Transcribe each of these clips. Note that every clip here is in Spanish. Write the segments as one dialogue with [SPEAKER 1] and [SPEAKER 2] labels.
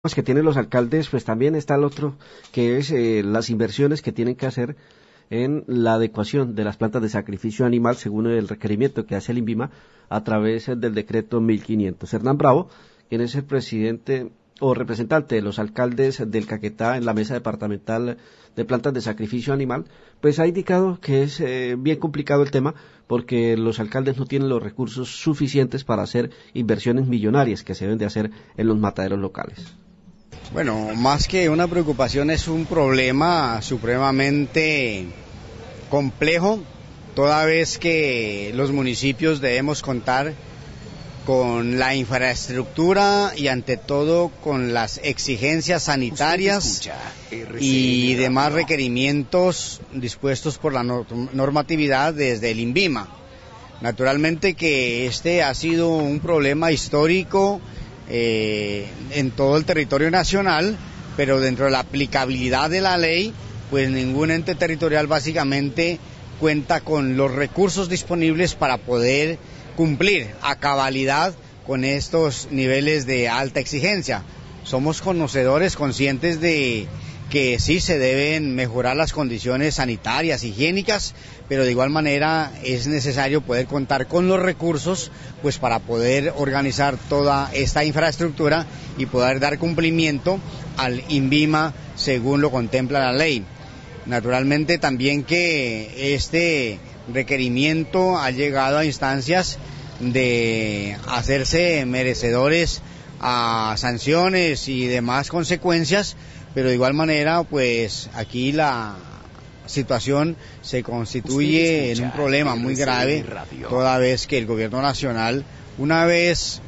[SPEAKER 1] que tienen los alcaldes, pues también está el otro, que es las inversiones que tienen que hacer en la adecuación de las plantas de sacrificio animal según el requerimiento que hace el INVIMA a través del decreto 1500. Hernán Bravo, quien es el presidente o representante de los alcaldes del Caquetá en la mesa departamental de plantas de sacrificio animal, pues ha indicado que es bien complicado el tema porque los alcaldes no tienen los recursos suficientes para hacer inversiones millonarias que se deben de hacer en los mataderos locales.
[SPEAKER 2] Bueno, más que una preocupación es un problema supremamente complejo, toda vez que los municipios debemos contar con la infraestructura y ante todo con las exigencias sanitarias y demás requerimientos dispuestos por la normatividad desde el INVIMA. Naturalmente que este ha sido un problema histórico en todo el territorio nacional, pero dentro de la aplicabilidad de la ley, pues ningún ente territorial básicamente cuenta con los recursos disponibles para poder cumplir a cabalidad con estos niveles de alta exigencia. Somos conocedores, conscientes de que sí se deben mejorar las condiciones sanitarias, higiénicas, pero de igual manera es necesario poder contar con los recursos pues para poder organizar toda esta infraestructura y poder dar cumplimiento al INVIMA según lo contempla la ley. Naturalmente también que este requerimiento ha llegado a instancias de hacerse merecedores a sanciones y demás consecuencias, pero de igual manera pues aquí la situación se constituye en un problema muy grave, toda vez que el gobierno nacional, una vez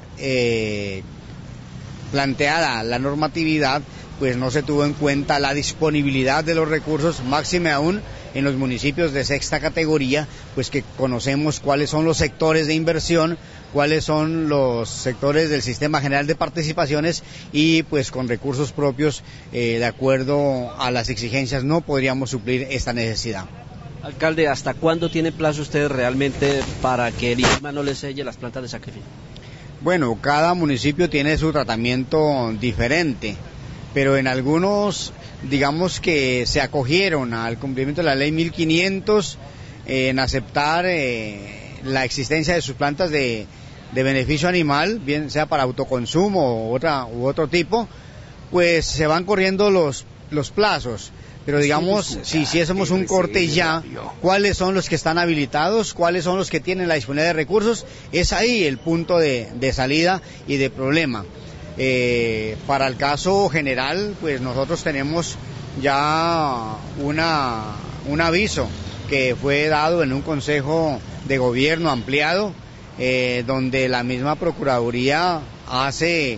[SPEAKER 2] planteada la normatividad, pues no se tuvo en cuenta la disponibilidad de los recursos, máxime aún en los municipios de sexta categoría, pues que conocemos cuáles son los sectores de inversión, cuáles son los sectores del Sistema General de Participaciones y pues con recursos propios, de acuerdo a las exigencias, no podríamos suplir esta necesidad.
[SPEAKER 1] Alcalde, ¿hasta cuándo tiene plazo usted realmente para que el INVIMA no le selle las plantas de sacrificio?
[SPEAKER 2] Bueno, cada municipio tiene su tratamiento diferente, pero en algunos, digamos que se acogieron al cumplimiento de la ley 1500 en aceptar la existencia de sus plantas de beneficio animal, bien sea para autoconsumo u otro tipo, pues se van corriendo los plazos. Pero digamos, si hiciésemos un corte ya, ¿cuáles son los que están habilitados? ¿Cuáles son los que tienen la disponibilidad de recursos? Es ahí el punto de salida y de problema. Para el caso general, pues nosotros tenemos ya un aviso que fue dado en un consejo de gobierno ampliado, donde la misma Procuraduría hace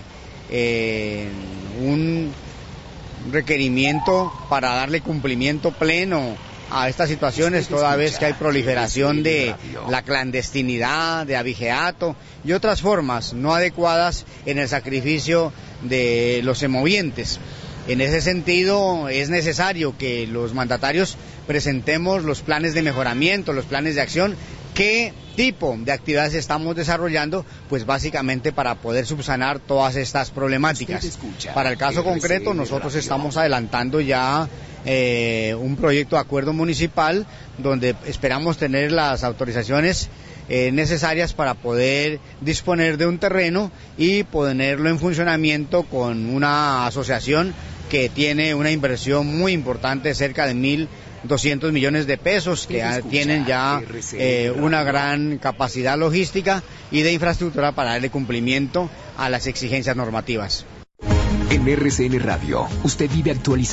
[SPEAKER 2] un requerimiento para darle cumplimiento pleno a estas situaciones, toda vez que hay proliferación de la clandestinidad, de abigeato y otras formas no adecuadas en el sacrificio de los semovientes. En ese sentido, es necesario que los mandatarios presentemos los planes de mejoramiento, los planes de acción, qué tipo de actividades estamos desarrollando, pues básicamente para poder subsanar todas estas problemáticas. Para el caso concreto, nosotros estamos adelantando ya un proyecto de acuerdo municipal donde esperamos tener las autorizaciones necesarias para poder disponer de un terreno y ponerlo en funcionamiento con una asociación que tiene una inversión muy importante, cerca de 1.200 millones de pesos, que tienen ya una gran capacidad logística y de infraestructura para darle cumplimiento a las exigencias normativas.
[SPEAKER 3] En RCN Radio, usted vive actualizado.